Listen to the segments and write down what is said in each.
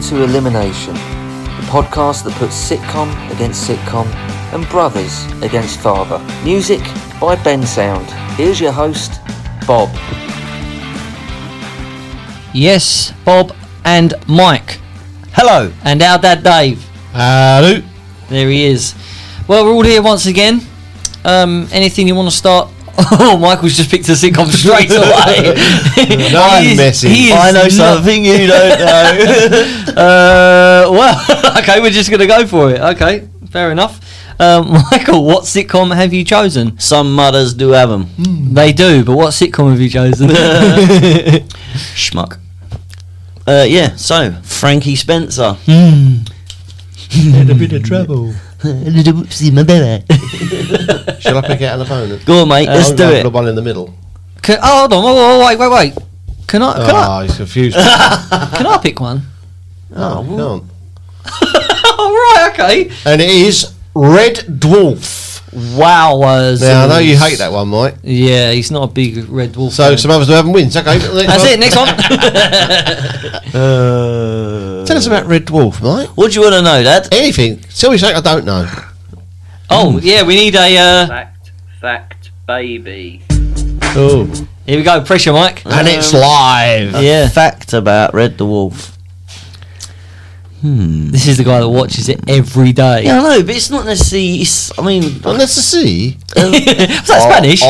to Elimination, the podcast that puts sitcom against sitcom and brothers against father. Music by Bensound. Here's your host, Bob. Yes, Bob and Mike. Hello. And our dad Dave. Hello. There he is. Well, we're all here once again. Anything you want to start? Oh, Michael's just picked a sitcom straight away. No message. I know something you don't know. Well, okay, we're just going to go for it. Okay, fair enough. Michael, what sitcom have you chosen? Some mothers do have them. They do, but what sitcom have you chosen? Schmuck. Yeah, so, Frankie Spencer. In a bit of trouble. Whoopsie, my baby. Shall I pick out an opponent? Go on, mate, let's do it. The one in the middle. Hold on, wait. Can I He's confused. can I pick one? Oh, you can't. Oh, right, okay. And it is Red Dwarf. Wow. Now, I know you hate that one, Mike. Yeah, he's not a big Red Wolf. So, some others do have wins. Okay. That's it, next one. Tell us about Red Dwarf, Mike. What do you want to know, Dad? Anything. Tell me something I don't know. Oh, yeah, we need a... Fact, baby. Oh. Here we go, pressure, Mike. And it's live. Yeah. Fact about Red Dwarf. This is the guy that watches it every day. Yeah, I know, but it's not necessarily... Unless the sea. Was that Spanish?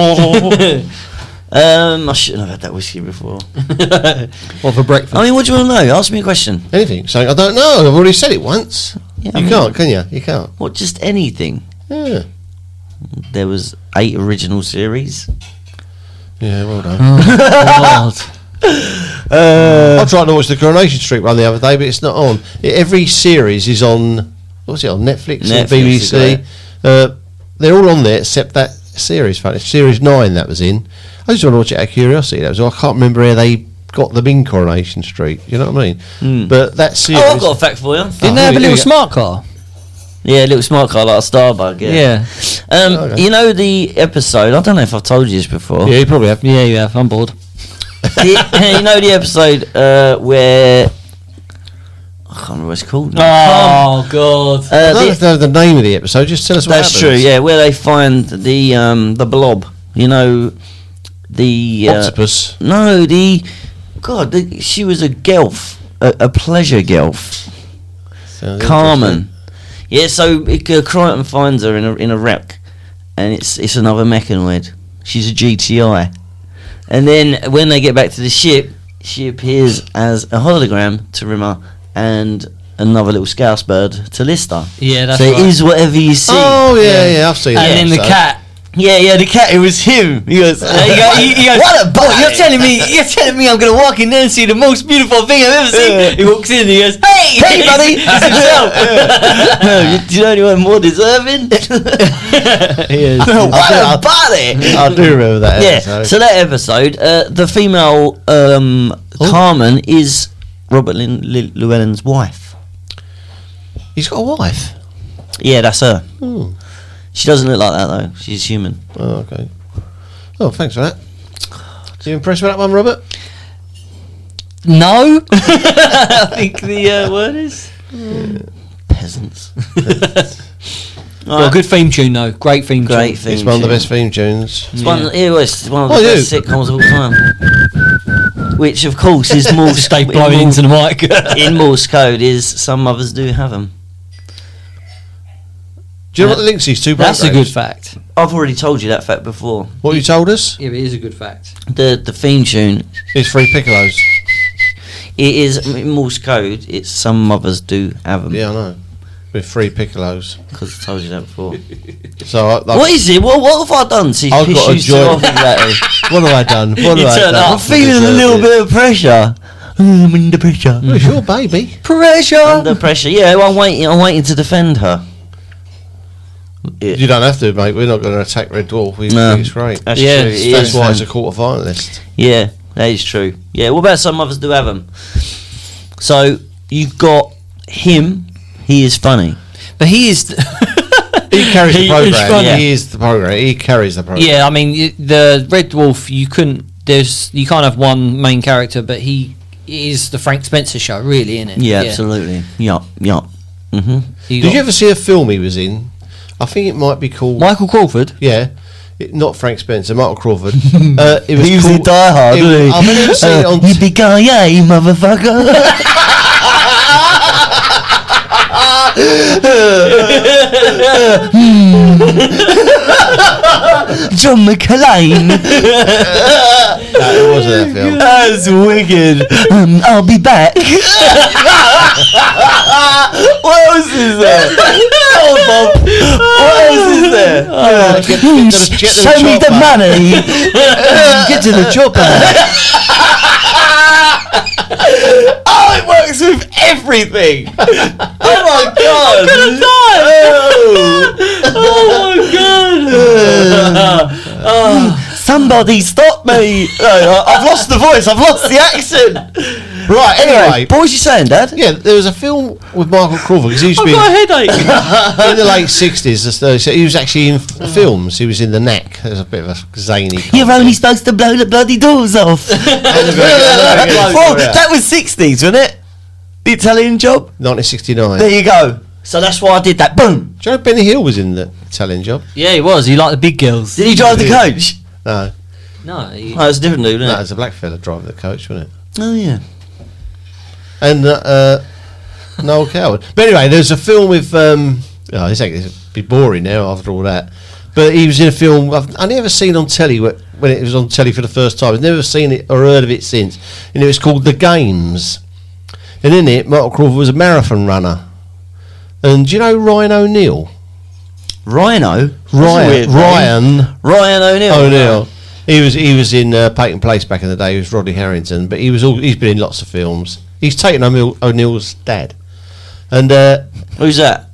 I shouldn't have had that whiskey before. What, for breakfast? I mean, what do you want to know? Ask me a question. Anything. Something I don't know. I've already said it once. Yeah, You can't, can you? You can't. What, just anything? Yeah. There was 8 original series. Yeah, well done. God. I tried to watch the Coronation Street one the other day, but it's not on. Every series is on. What's it on? Netflix or Netflix, BBC. They're all on there except that series. Funny, Series 9 that was in. I just want to watch it out of curiosity. That was. I can't remember how they got them in Coronation Street. You know what I mean? But that series. Oh, I've got a fact for you. Didn't they have a little smart car? Yeah, a little smart car like a Starbug. Yeah. Yeah. You know the episode? I don't know if I've told you this before. Yeah, you probably have. Yeah, you have. I'm bored. You know the episode where I can't remember what it's called now. Oh, God. I don't have to know the name of the episode. Just tell us what That's happens. true. Yeah, where they find the blob. You know the Octopus. No, she was a gelf, a pleasure gelf. Sounds Carmen. Yeah, so Crichton finds her in a wreck, and it's another mechanoid. She's a GTI, and then when they get back to the ship, she appears as a hologram to Rimmer and another little scouse bird to Lister. Yeah, that's so right. it is whatever you see. Oh yeah, I've seen that. And then the episode. cat. Yeah, the cat. It was him. He goes, He goes, what a body. You're telling me I'm going to walk in there and see the most beautiful thing I've ever seen? He walks in and he goes, hey buddy, it's himself. Do you know anyone more deserving? What a body. I do remember that. Yeah, episode. so that episode, the female Carmen is Robert Llewellyn's wife. He's got a wife. Yeah, that's her. Oh. She doesn't look like that though. She's human. Oh, okay. Oh, thanks for that. You impressed with that one, Robert? no. I think the word is... Peasants. Well, good theme tune though. Great theme tune. Great theme. It's one of the best theme tunes. It's one of the Oh, best sitcoms of all time. Which, of course, is Morse. Stay blowing into the mic. In Morse code is some mothers do have them. Do you know what the links these two That's a programs? good fact. I've already told you that fact before. What you told us? Yeah, it is a good fact. The theme tune, It's Free Piccolos. it is in Morse code. It's some mothers do have them. Yeah, I know. With 3 Piccolos. Because I told you that before. So What is it? What have I done? See, I've got a piss you joy- off exactly. What have I done? What have I turn done? up. I'm feeling a little bit of pressure. I'm under pressure. Oh, it's your baby. Pressure. Under pressure. Yeah, well, I'm waiting to defend her. You don't have to, mate. We're not going to attack Red Dwarf. We No. think it's great. That's Yeah, true. it That's is. why it's a quarter finalist. Yeah, that is true. Yeah, what about some others do have them? So you've got him. He is funny. But he is... He carries He the is program. funny. He is the program. He carries the program. Yeah, I mean, the Red Dwarf, you can't have one main character, but he is the Frank Spencer show, really, isn't it? Yeah, absolutely. Yup. Mm-hmm. You Did got you ever see a film he was in? I think it might be called. Michael Crawford? Yeah. Not Frank Spencer, Michael Crawford. It was He was in called, Die Hard, didn't he? I've never seen it on. Yippee-ki-yay, motherfucker. John McClane. No, it wasn't that film. That's wicked. I'll be back. What else is there? Oh, Bob. What else is there? Show me the money. Get to the chopper. Oh, it works with everything. Oh my god. Oh, somebody stop me. I've lost the voice. I've lost the accent. Right, anyway. What was you saying, Dad? Yeah, there was a film with Michael Crawford because he used to be I've got a headache. in the late 60s. So he was actually in films. He was in The Knack. There's a bit of a zany. You're only supposed to blow the bloody doors off. Well, that was 60s, wasn't it? The Italian Job. 1969. There you go. So that's why I did that. Boom. Do you know Benny Hill was in The Italian Job? Yeah, he was. He liked the big girls. Did he drive the coach? No. No, he, Oh, it's a different dude, No, isn't it was a black fella driving the coach, wasn't it? it? Oh, yeah. And Noel Coward. But anyway, there's a film with. It's a bit boring now after all that. But he was in a film I've never seen on telly when it was on telly for the first time. I've never seen it or heard of it since. And it was called The Games. And in it, Michael Crawford was a marathon runner. And do you know Ryan O'Neill? Rhino? Ryan Ryan O'Neill. O'Neill. He was in Peyton Place back in the day. He was Rodney Harrington, but he's been in lots of films. He's taken O'Neill's dad, and Who's that?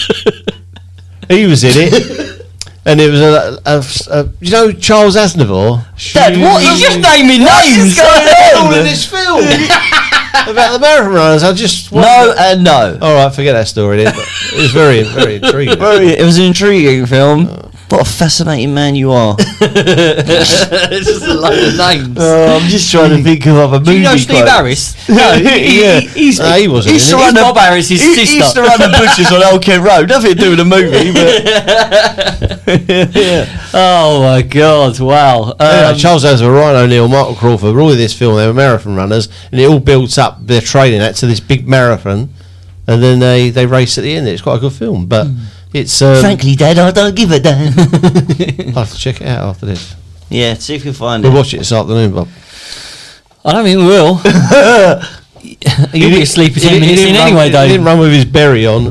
he was in it. And it was you know Charles Aznavour. Dad, what? He's just naming names. all in this film about the marathon runners. I just No and no. All right, forget that story. Then. But it was very intriguing. It was an intriguing film. What a fascinating man you are. it's just a load of names. I'm just trying to think of other Do movie you know Steve quotes. Harris? No, he wasn't. He used to in it. run Bob Harris's he sister. used to run the butchers on Old Kent Road. Nothing to do with the movie, but Oh my God! Wow. Charles Aznavour, Ryan O'Neill, Michael Crawford were all in this film. They were marathon runners, and it all builds up their training to this big marathon, and then they race at the end. It's quite a good film, but it's frankly, Dad, I don't give a damn. I'll have to check it out after this. Yeah, see if you can find We'll it. watch it this afternoon, Bob. I don't think we will. You'll be asleep for 10 minutes in anyway, He didn't Dave. run with his berry on.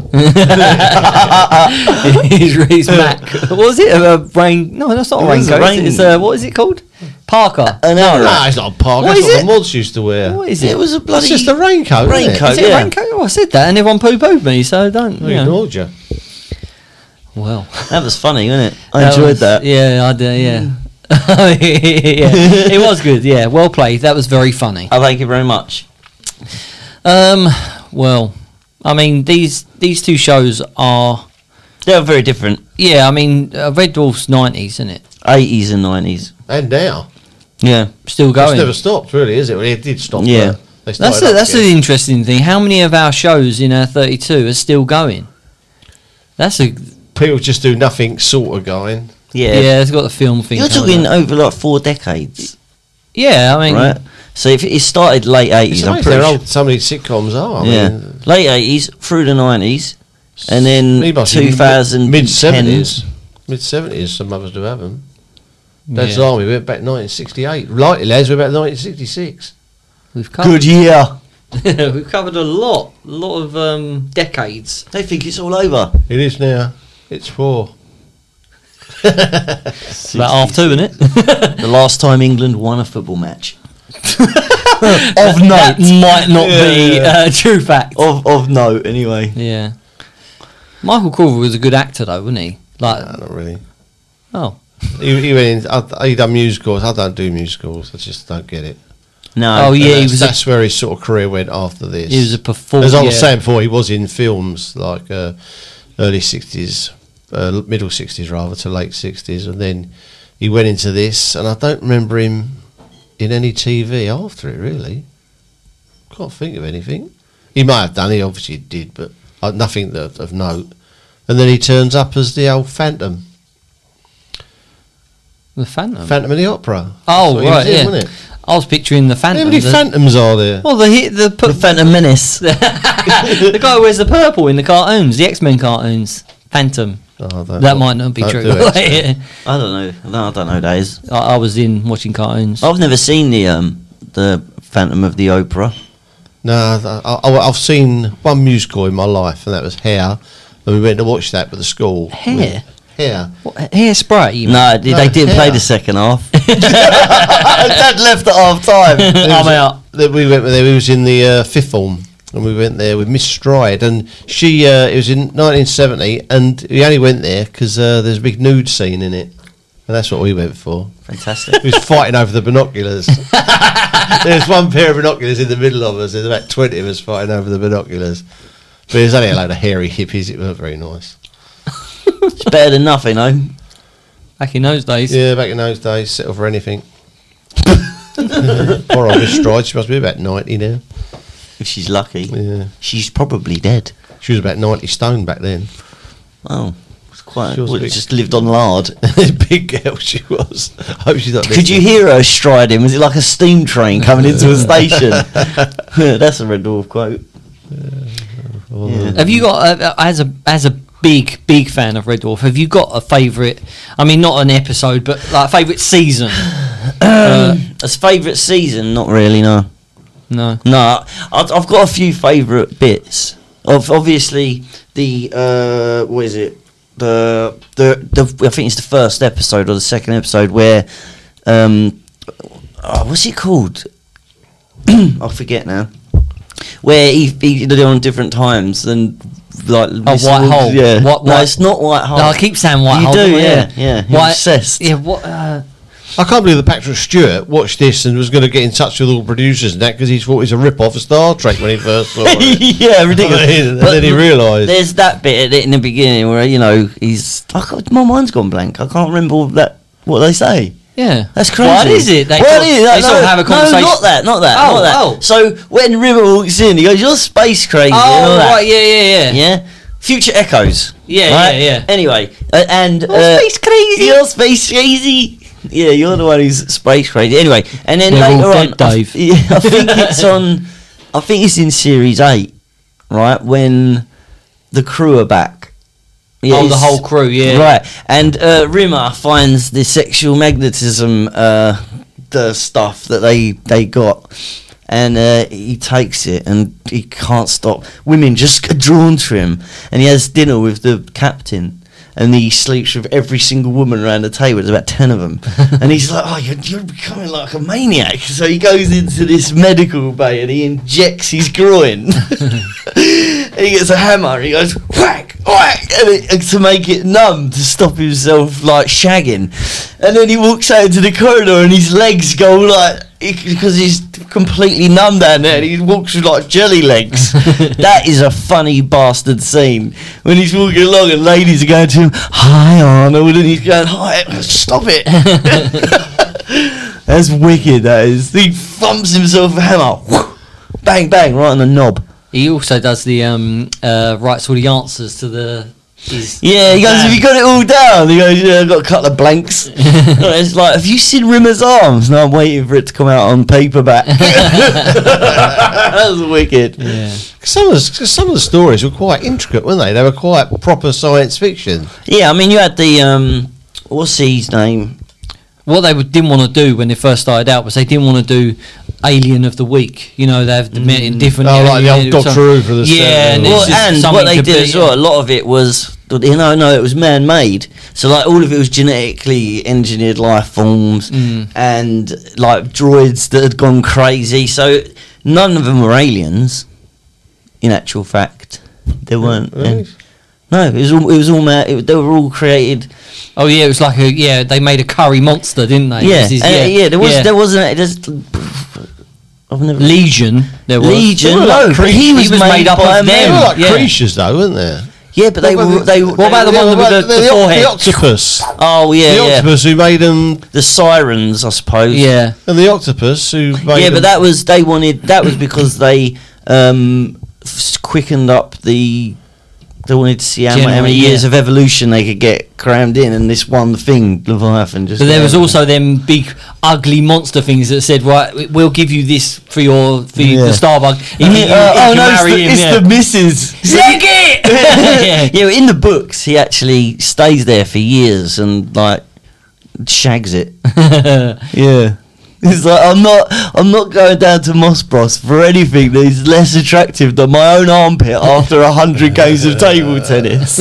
His Mac. What was it? A rain? No, that's not a It was a raincoat. rain- It's what is it called? Parker. An hour. Nah, it's not a park. What That's is what it? the mods used to wear. What is It it? was a bloody. It's just a raincoat. Raincoat. Is it a yeah. raincoat? Oh, I said that, and everyone poo-pooed me. So don't. I You know. ignored you. Well, That was funny, wasn't it? I enjoyed was- that. Yeah, I did. Yeah. yeah, it was good. Yeah, well played. That was very funny. Oh, thank you very much. Well, I mean, these two shows are. They were very different. Yeah, I mean, Red Dwarf's 90s, isn't it? 80s and 90s. And now. Yeah. Still It's going. never stopped, really, is it? Well, it did stop. Yeah. but they started That's up the again. interesting thing. How many of our shows in our 32 are still going? That's a People just do nothing sort of going. yeah. It's got the film thing. You're coming talking up. over like 4 decades, Yeah, I mean, right? So if it started late 80s, It's I'm amazing pretty how sure. old some of these sitcoms are. I Yeah. mean, Late 80s through the 90s, and then he must be 2000 mid-70s. Mid-70s, some others do have them. Dad's Yeah. Army went back 1968. Lighty Lads went back 1966. we've covered, Good year. we've covered a lot of decades. They think it's all over. It is now. It's 4. It's about half 2, isn't it? The last time England won a football match. Of note, that might not be a true fact. Of note, anyway. Yeah, Michael Crawford was a good actor, though, wasn't he? Like, No, not really. oh, He went in. He done musicals. I don't do musicals. I just don't get it. No. Oh, yeah, he And was. that's where his sort of career went after this. He was a performer. As I was saying before, he was in films like early 60s, middle 60s rather, to late 60s, and then he went into this, and I don't remember him in any TV after it, really. Can't think of anything. He might have done. He obviously did, but nothing of note. And then he turns up as the old Phantom. The Phantom? Phantom of the Opera. Oh, That's what he right, was in, yeah. wasn't it? I was picturing the Phantom. How many Phantoms are there? Well, the Phantom Menace. the guy who wears the purple in the cartoons, the X-Men cartoons. Phantom. Oh, That might not be don't true. do X-Men. Yeah. I don't know. No, I don't know who that is. I was in watching cartoons. I've never seen the Phantom of the Opera. No, I've seen one musical in my life, and that was Hair. And we went to watch that with the school. Hair? Hair. What, hairspray? You mean? No, they didn't play Hair. the second half. Dad left at half time. I'm out. We went there. We was in the fifth form, and we went there with Miss Stride, and she. It was in 1970, and we only went there because there's a big nude scene in it, and that's what we went for. Fantastic. We was fighting over the binoculars. There's one pair of binoculars in the middle of us. There's about 20 of us fighting over the binoculars. But it was only a load of hairy hippies. It wasn't very nice. It's better than nothing, though. Back in those days. Yeah, back in those days, settle for anything. Poor old Miss Stride. She must be about 90 now. If she's lucky. Yeah. She's probably dead. She was about 90 stone back then. Oh, it's quite. She was Well, big. just lived on lard. Big girl she was. I hope she's not Could you listening. hear her striding? Was it like a steam train coming into a station? That's a Red Dwarf quote. Oh, Yeah. Have you got as a big fan of Red Dwarf? Have you got a favourite? I mean, not an episode, but like favourite season. As favourite season, not really. No, No. no. I've got a few favourite bits. Of obviously the what is it? The I think it's the first episode or the second episode where what's it called? I forget now. Where they're on different times and like White Hole. Yeah, What- no, what- it's not White Hole. No, I keep saying White You Hole. do, don't I? yeah. You're White, obsessed. Yeah. What? I can't believe that Patrick Stewart watched this and was going to get in touch with all the producers and that because he thought it was a rip-off of Star Trek when he first saw it. Yeah, ridiculous. And then he realised. There's that bit in the beginning where my mind's gone blank. I can't remember what they say. Yeah. That's crazy. What is it? They sort of have a conversation. No, not that. Oh, not that. oh. So when River walks in, he goes, "You're space crazy." and all Oh that. right. Yeah. Yeah. Future echoes. Yeah, right? yeah. Anyway, space crazy. You're space crazy. Yeah, you're the one who's space crazy. Anyway, and then They're all later on, dead, Dave. I think it's on. I think it's in series 8, right? When the crew are back. Yeah, Oh, the it's- whole crew. Yeah. Right, and Rimmer finds the sexual magnetism, the stuff that they got, and he takes it, and he can't stop. Women just get drawn to him, and he has dinner with the captain, and he sleeps with every single woman around the table. There's about 10 of them, and he's like, "Oh, you're becoming like a maniac." So he goes into this medical bay and he injects his groin. And he gets a hammer and he goes whack, whack, and to make it numb to stop himself like shagging. And then he walks out into the corridor and his legs go like because he's completely numb down there and he walks with like jelly legs. That is a funny bastard scene when he's walking along and ladies are going to him, "Hi Arnold," and he's going, "Hi, stop it." That's wicked, that is. He thumps himself with a hammer, bang bang, right on the knob. He also does the writes all the answers to the. Yeah, he goes, "Have you got it all down?" He goes, "Yeah, I've got a couple of blanks." It's like, "Have you seen Rimmer's Arms?" No, I'm waiting for it to come out on paperback. That was wicked. Yeah. Some of the stories were quite intricate, weren't they? They were quite proper science fiction. Yeah, I mean, you had the, what's his name? What they didn't want to do when they first started out was they didn't want to do Alien of the Week. You know, they have different. Oh, like the old Doctor Who for the Yeah, and Well, it's just and something what they to did be- as well, a lot of it was, it was man-made. So, like, all of it was genetically engineered life forms and, like, droids that had gone crazy. So, none of them were aliens, in actual fact. They weren't. Really? No, it was all they were all created. Oh yeah, it was like they made a curry monster, didn't they? Yeah, It was there wasn't. I've never Legion. There was Legion. They were like No, but he was made up of by a them. They man. were like Yeah. creatures, though, weren't they? Yeah, but they What about the one with the forehead? The octopus. Oh yeah, The yeah. octopus who made them, The sirens, I suppose. Yeah. and the octopus who made Yeah, them. but that was because they quickened up the. They wanted to see how many Generally, years yeah. of evolution they could get crammed in, and this one thing, Leviathan, just. But there was also them big ugly monster things that said, right, we'll give you this for the Starbug if you marry him. it's the missus. Lick it! Yeah, in the books, he actually stays there for years and like shags it. Yeah. He's like, I'm not going down to Mossbros for anything that is less attractive than my own armpit after 100 games of table tennis.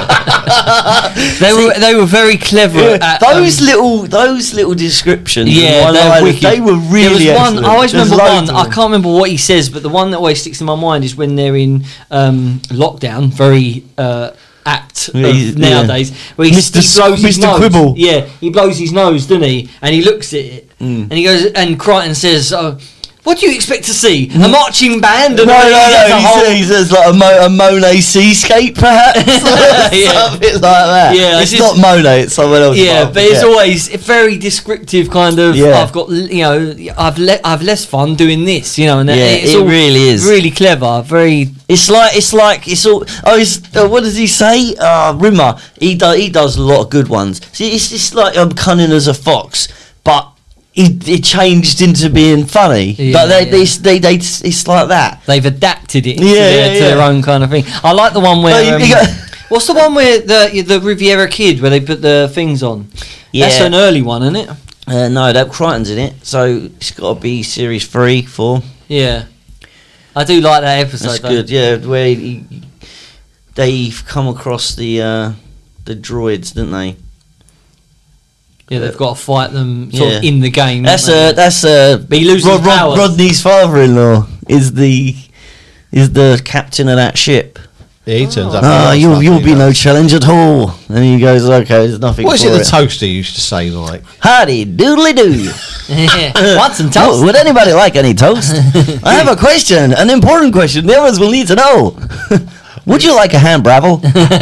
They were very clever. Yeah, At, those little descriptions. Yeah, they're wicked. They were really. There was one. excellent. I always There's remember loads one. of I them. can't remember what he says, but the one that always sticks in my mind is when they're in lockdown. Very apt Yeah, of nowadays. Where he blows his Mr. nose. Quibble. Yeah, he blows his nose, doesn't he? And he looks at it, and he goes. And Crichton says, "Oh, what do you expect to see? A marching band?" And He says like a Monet seascape, perhaps. Yeah. Something like that. Yeah, it's it's not Monet; it's someone else. Yeah, I but it's forget. always a very descriptive kind of. Yeah. I've got, I've less fun doing this, and Yeah, it's it all really is. really clever. Very. It's all. What does he say? Rimmer. He does a lot of good ones. See, it's just like I'm cunning as a fox, but it changed into being funny. Yeah, But yeah. it's like that. They've adapted it to, Yeah, to their own kind of thing. I like the one where. You got- What's the one where the Riviera Kid where they put the things on? That's Yeah. an early one, isn't it? No, that Crichton's in it, so it's got to be series 3, 4. Yeah, I do like that episode. That's though. good. Yeah, where they've come across the droids, didn't they? Yeah, they've got to fight them sort of Yeah. in the game. That's don't they? But he loses his powers. Rodney's father-in-law is the captain of that ship. Yeah, he turns up. You'll be no challenge at all. And he goes, okay, there's nothing. What is for it the toaster used to say like? Howdy doodly doo. Yeah. Want some toast? Would anybody like any toast? I have a question, an important question. The others will need to know. Would you like a ham bravel?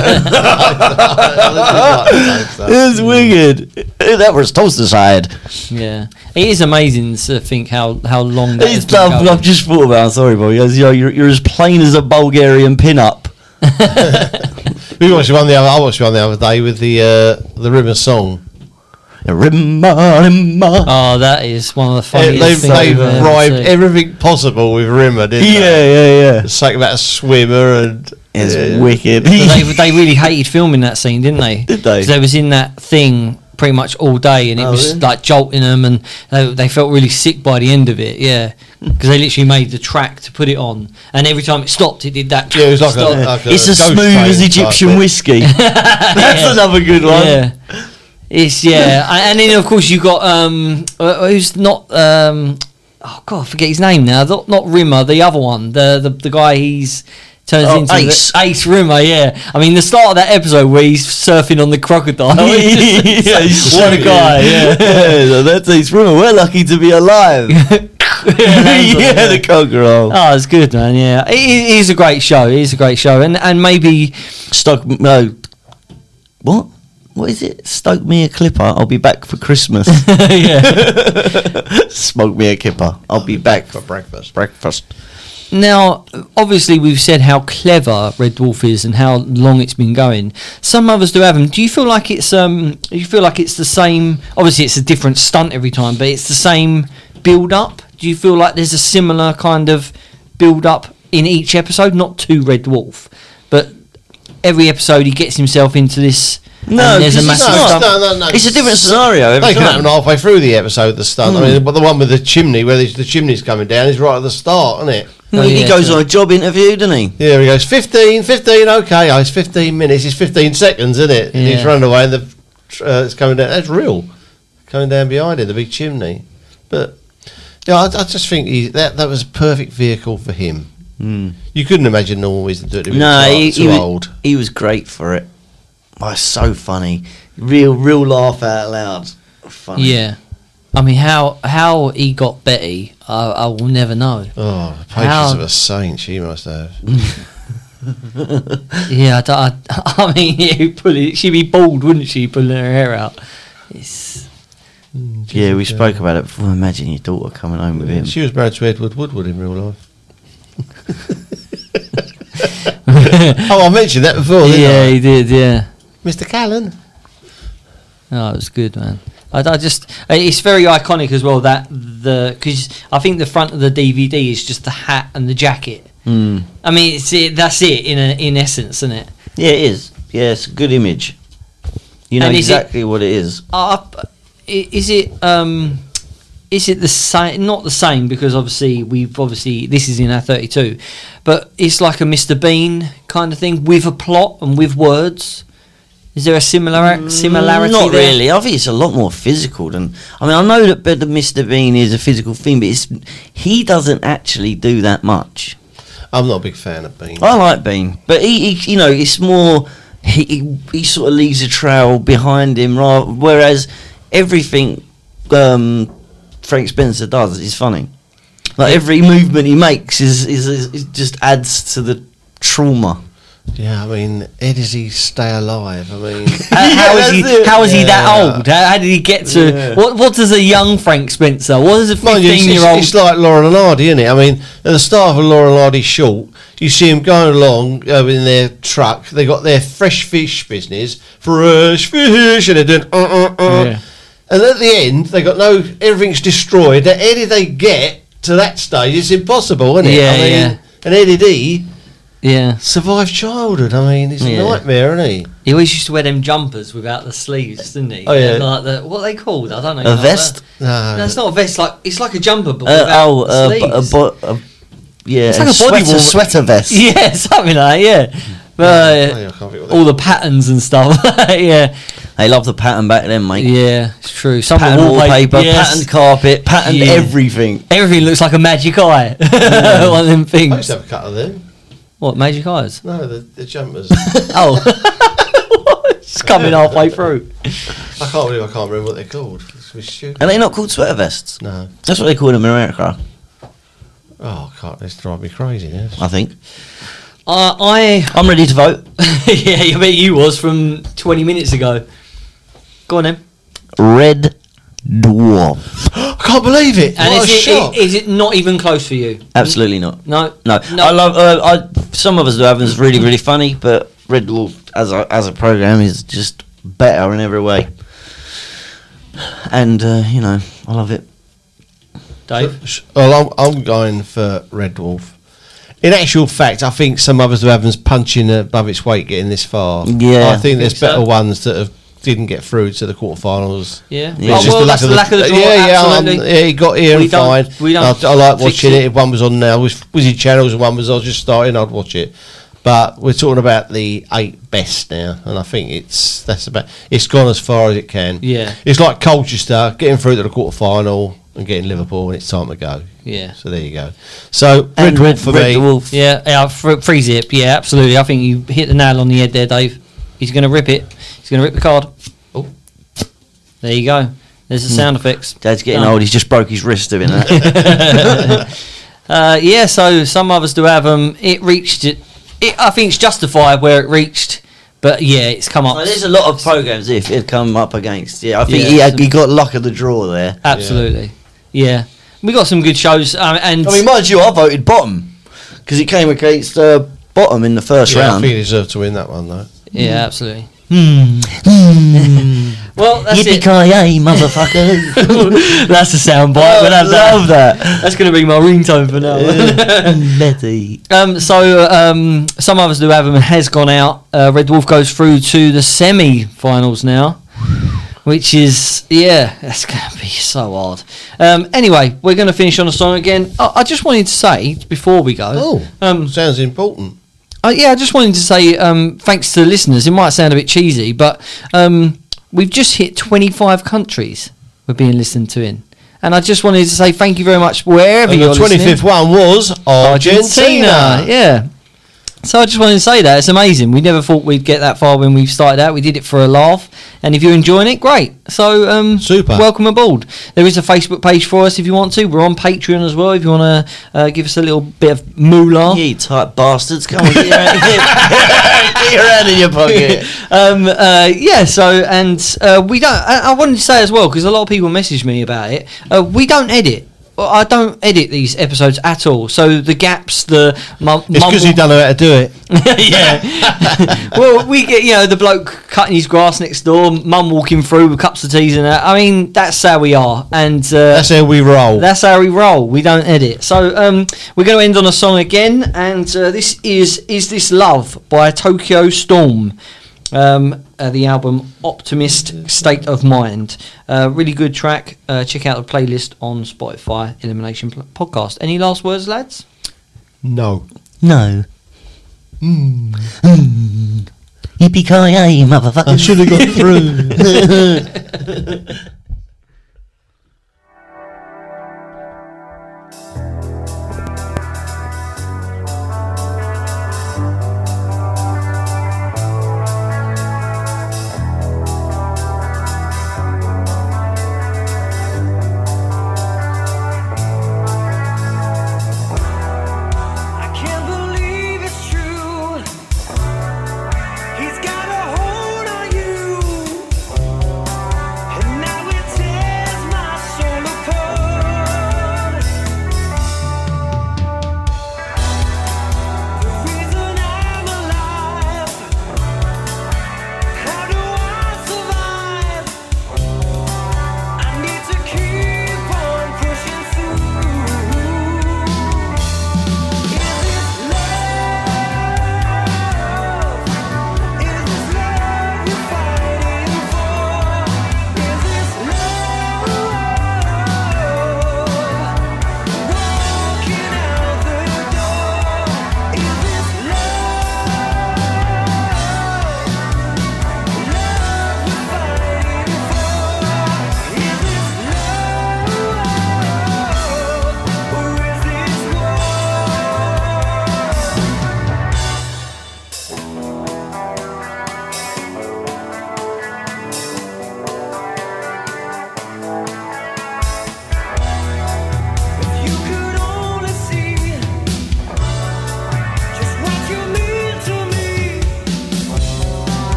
It's wicked. That was toaster side. Yeah, it is amazing to think how long that has It's been tough. going. I've just thought about it. Sorry, boy. You're as plain as a Bulgarian pin-up. We watched one the other. I watched one the other day with the Rimmer song. Rimma. Oh, that is one of the funniest They've things I've ever rhymed seen. everything possible with Rimmer, didn't Yeah, they? yeah. It's like about a swimmer and It's wicked. But they really hated filming that scene, didn't they? Did they? 'Cause they was in that thing pretty much all day, and it was really? like jolting them, and they felt really sick by the end of it. Yeah, because they literally made the track to put it on, and every time it stopped, it did that. Yeah, it was like stop. It's as ghost smooth train as type Egyptian bit. whiskey. That's Yeah. another good one. Yeah. It's and then of course you got who's not oh god I forget his name now, not Rimmer, the other one, the guy he's turns into Ace. Ace Rimmer. Yeah, I mean the start of that episode where he's surfing on the crocodile. What a guy! Yeah. That's Ace Rimmer. We're lucky to be alive. Yeah, the crocodile. Oh, it's good, man. Yeah, it is a great show. It is a great show, and maybe What is it? Stoke me a clipper. I'll be back for Christmas. yeah. Smoke me a kipper. I'll be back for breakfast. Now, obviously, we've said how clever Red Dwarf is and how long it's been going. Some others do have them. Do you feel like it's the same? Obviously, it's a different stunt every time, but it's the same build up. Do you feel like there's a similar kind of build up in each episode? Not to Red Dwarf, but every episode he gets himself into this. No, and there's a 'cause it's massive not. stunt. No. It's a different scenario every They can time. happen halfway through the episode, the stunt. I mean, but the one with the chimney, where the chimney's coming down, is right at the start, isn't it? Oh, He yeah, goes true. on a job interview, doesn't he? Yeah, he goes, 15, okay, it's 15 minutes, it's 15 seconds, isn't it? And he's Yeah. running away and it's coming down, that's real, coming down behind him, the big chimney. But, yeah, I just think that was a perfect vehicle for him. You couldn't imagine Norman Wisdom doing it. No, Too old. He was great for it. Oh, it's so funny. Real laugh out loud. Funny. Yeah, I mean how he got Betty, I will never know. Oh, the How- patience of a saint she must have. Yeah, I mean, she'd be bald, wouldn't she, pulling her hair out? It's Yeah, we spoke about it before. Imagine your daughter coming home with him. She was married to Edward Woodward in real life. Oh, I mentioned that before, didn't yeah, I? he did. Yeah. Mr. Callan. Oh, it was good, man. It's very iconic as well, because I think the front of the DVD is just the hat and the jacket. Mm. I mean, that's it in essence, isn't it? Yeah, it is. Yeah, it's a good image. You know And exactly what it is. Is it the same? Not the same, because obviously this is in our 32, but it's like a Mr. Bean kind of thing with a plot and with words. Is there a similarity? Not there? really. I think it's a lot more physical than. I mean, I know that the Mr. Bean is a physical thing, but he doesn't actually do that much. I'm not a big fan of Bean. I like Bean, but he you know, it's more. He sort of leaves a trail behind him, whereas everything Frank Spencer does is funny. Like every movement he makes is just adds to the trauma. Yeah, I mean, how does he stay alive? I mean, How is he that old? How did he get to? Yeah. What does a young Frank Spencer? What does a mind you, 15-year-old? it's like Laurel and Hardy, isn't it? I mean, at the start of a Laurel and Hardy short, you see them going along in their truck. They got their fresh fish business, fresh fish, and they're doing Yeah. And at the end, they got everything's destroyed. How did they get to that stage? It's impossible, isn't it? Yeah, I mean, yeah. And Eddie D Yeah. survived childhood. I mean, it's Yeah. a nightmare, isn't he? He always used to wear them jumpers without the sleeves, didn't he? Oh, yeah. Like what are they called? I don't know. A vest? No, it's not a vest. It's like a jumper, but without sleeves. Yeah, It's like a body warmer. sweater vest. Yeah, something like that. Yeah. I can't think what All the patterns and stuff. Yeah. They love the pattern back then, mate. Yeah, it's true. Some Pattern wallpaper, yes. patterned carpet, patterned Yeah. everything. Everything looks like a magic eye. One of them I used things. to have a cut of them. What, magic eyes? No, the jumpers. Oh. It's coming halfway through. I can't remember what they're called. It's stupid. Are they not called sweater vests? No. That's what they call them in America, Oh, I can't. This drive me crazy. Yes. I think. I'm I'm ready to vote. yeah, I bet you was from 20 minutes ago. Go on then. Red Dwarf. I can't believe it. And What a shock. is it not even close for you? Absolutely not. No. No. I love. Some of us do have them. It's really, really funny, but Red Dwarf as a program is just better in every way. And you know, I love it. Dave? Well, I'm going for Red Dwarf. In actual fact, I think some others do have them punching above its weight getting this far. Yeah. I think there's Think so? better ones that didn't get through to the quarterfinals. Yeah. Yeah. Oh, well, that's the lack of the draw. Absolutely. Yeah, he got here We and don't- fine. we don't I like fix watching it. it. If one was on now, was his channels, and one was I was just starting, I'd watch it. But we're talking about the 8 best now, and I think it's gone as far as it can. Yeah. It's like Colchester getting through to the quarter final and getting Liverpool, and it's time to go. Yeah. So there you go. So And Red Dwarf for Red me. Dwarf. Yeah, free zip. Yeah, absolutely. I think you hit the nail on the head there, Dave. He's going to rip it. He's going to rip the card. Oh. There you go. There's the sound effects. Dad's getting Done. old. He's just broke his wrist doing that. Yeah, so some others do have them. It reached it. I think it's justified where it reached, but yeah, it's come up. Well, there's a lot of programs if it'd come up against. Yeah, I think Yeah. he got luck of the draw there. Absolutely. Yeah. We got some good shows, and I mean, mind you, I voted bottom because it came against bottom in the first Yeah, I round. think he deserved to win that one though. yeah, absolutely. Well, that's it. Yippee-ki-yay, motherfucker! That's a sound bite. We'll have that. love that. That's going to be my ringtone for now. Betty. Some others do have them. Has gone out. Red Dwarf goes through to the semi-finals now, which is that's going to be so hard. Anyway, we're going to finish on a song again. I just wanted to say before we go. Sounds important. I just wanted to say thanks to the listeners. It might sound a bit cheesy, but we've just hit 25 countries we're being listened to in. And I just wanted to say thank you very much wherever And you're the 25th listening. one was Argentina. Yeah. So I just wanted to say that it's amazing. We never thought we'd get that far when we started out. We did it for a laugh, and if you're enjoying it, great. So Super. welcome aboard. There is a Facebook page for us if you want to. We're on Patreon as well if you want to give us a little bit of moolah. You tight bastards! Come on, get your hand, get your hand in your pocket. We don't. I wanted to say as well because a lot of people message me about it. We don't edit. Well, I don't edit these episodes at all. So the gaps, It's because you don't know how to do it. yeah. Well, we get the bloke cutting his grass next door, mum walking through with cups of teas and that. I mean, that's how we are, and That's how we roll. that's how we roll. We don't edit. So we're going to end on a song again, and this is This Love by Tokyo Storm. The album Optimist State of Mind. Really good track. Check out the playlist on Spotify, Elimination Podcast. Any last words, lads? No. No. Yippee-ki-yay, motherfucker. I should have got through.